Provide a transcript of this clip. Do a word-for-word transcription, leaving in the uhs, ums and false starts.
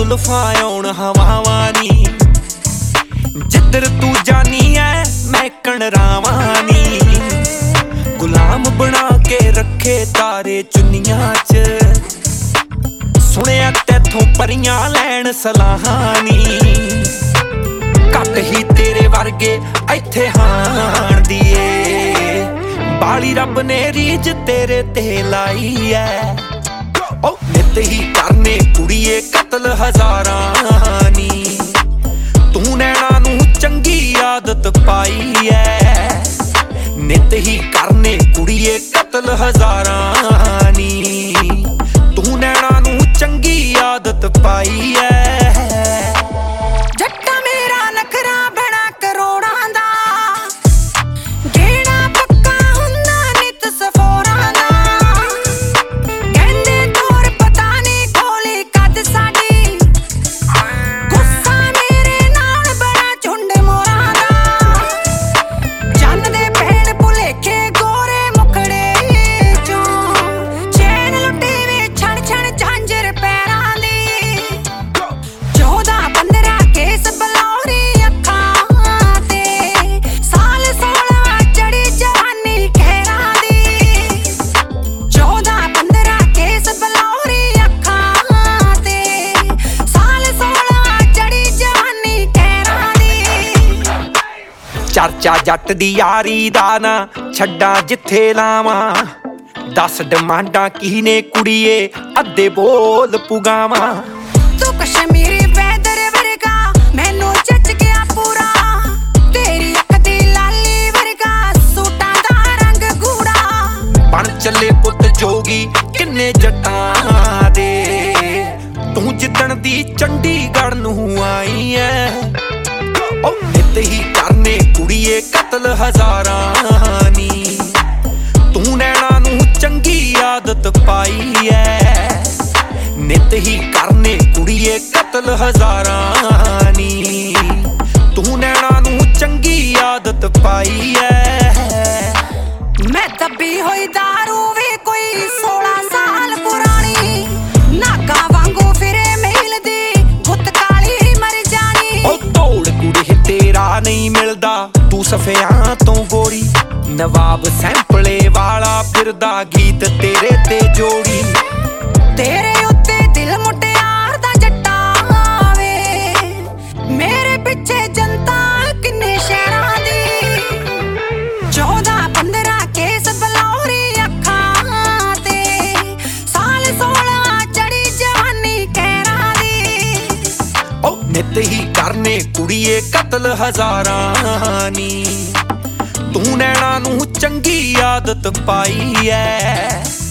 जुल्फां आउण हवावां नी, जिधर तू जानी है मैं कणरावां नी। गुलाम बना के रखे तारे चुन्नियां च, सुनिया तैथों परियां लैण सलाहां नी। घट ही तेरे वर्गे इत्थे हाण दी ए, बाली रब ने रीझ तेरे ते लाई है। ओ नित ही करने कुड़िए कतल हजारां नी, तू नैना नू चंगी आदत पाई है। नित ही करने कुड़िए कतल हजारां नी, तू नैना नू चंगी आदत पाई है। चर्चा जट दी यारी दा ना छड्डा जिथे लावां, दस डिमांडां की ने कुड़िए अद्धे बोल पुगावां। तू कश्मीरी वैदर वर्गा मैनू जच गया पूरा, तेरी अख दी लाली वर्गा सूटां दा रंग गूड़ा। बन चले पुत जोगी किन्ने जट्टां दे, तू जिद्दण दी चंडीगढ़ नू आई है। ओ नित ही करने कुड़िए कतल हजारां नी, तू नैना नू चंगी आदत पाई है। नित ही करने कुड़िए कतल हजारां नी, तू नैना नू चंगी आदत पाई है। मैं दबी होई दारू वे कोई सोलह साल पुरानी, नागा वांगू फिरे मेल दी गुत काली मर जानी। ओ तोड़ कुड़े तेरा नहीं मिलदा तू सफियां तो गोरी, नवाब सैंपले वाला फिरदा गीत तेरे ते जोड़ी। तेरे उत्ते दिल मुटियार दा जट्टा वे, मेरे पिछे जनता किन्ने शहरां दी। चौदह पंद्रह केस बलौरी अखां ते, साल सोलह चढ़ी जवानी कहरां दी। ओ नित ही करने कुड़िए कतल हजारां नी, तू नैना नू चंगी आदत पाई है।